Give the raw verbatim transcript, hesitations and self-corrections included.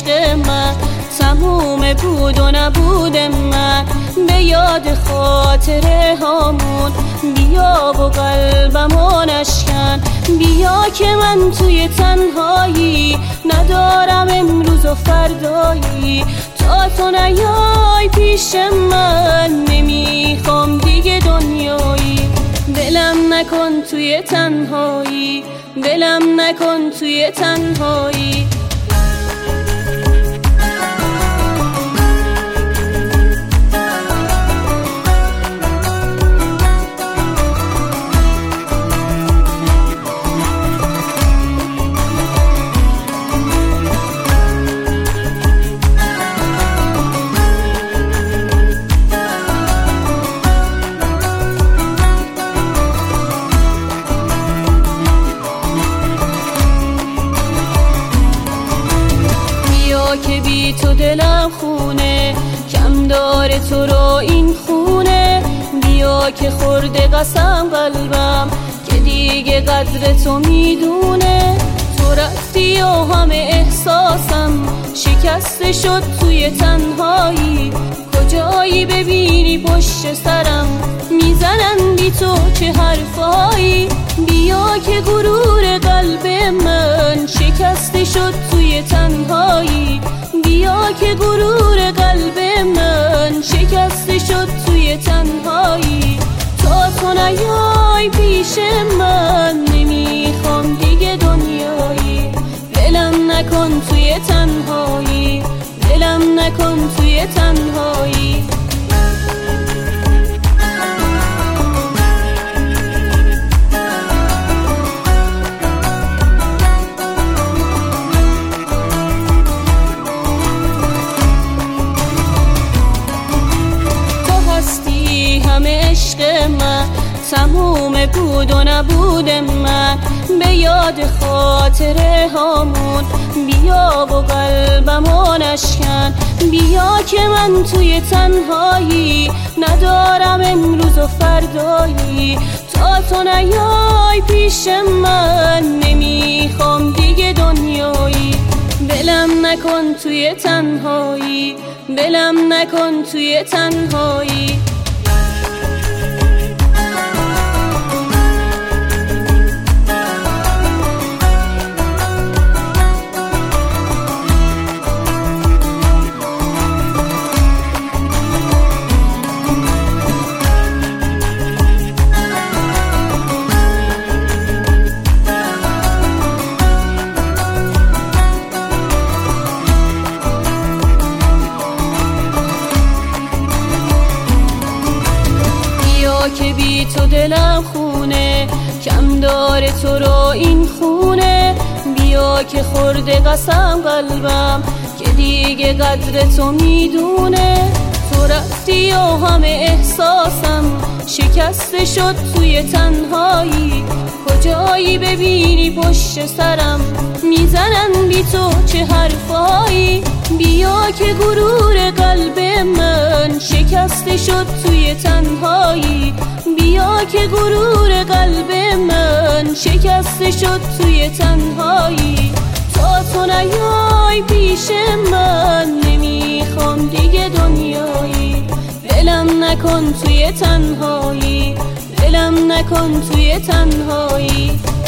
عشق من تموم بود و نبود من، به یاد خاطره هامون بیا و قلبمو نشکن. بیا که من توی تنهایی ندارم امروز و فردایی، تا تو نیای پیش من نمیخوام دیگه دنیایی. ولم نکن توی تنهایی، ولم نکن توی تنهایی. که بی تو دلم خونه، کم داره تو رو این خونه. بیا که خورده قسم قلبم که دیگه قدر تو میدونه. تو رفتی و همه احساسم شکسته شد توی تنهایی. کجایی ببینی پشت سرم میزنن بی تو چه حرفایی. بیا که غرور قلب من شکسته شد توی تنهایی. بیا که غرور قلب من شکسته شد توی تنهایی. تا تو نیای پیش من نمیخوام دیگه دنیایی. ولم نکن توی تنهایی، ولم نکن توی تنهایی. همه عشق من تموم بود و نبود من، به یاد خاطره هامون بیا و قلبمو نشکن. بیا که من توی تنهایی ندارم امروز و فردایی. تا تو نیای پیش من نمیخوام دیگه دنیایی. ولم نکن توی تنهایی، ولم نکن توی تنهایی. که بی تو دلم خونه، کم داره تو رو این خونه. بیا که خورده قسم قلبم که دیگه قدر تو میدونه. تو رفتی و همه احساسم شکسته شد توی تنهایی. کجایی ببینی پشت سرم میزنن بی تو چه حرفایی. بیا که غرور قلب من شکسته شد توی تنهایی. بیا که غرور قلب من شکسته شد توی تنهایی. تا تو نیای پیش من نمیخوام دیگه دنیایی. ولم نکن توی تنهایی، ولم نکن توی تنهایی.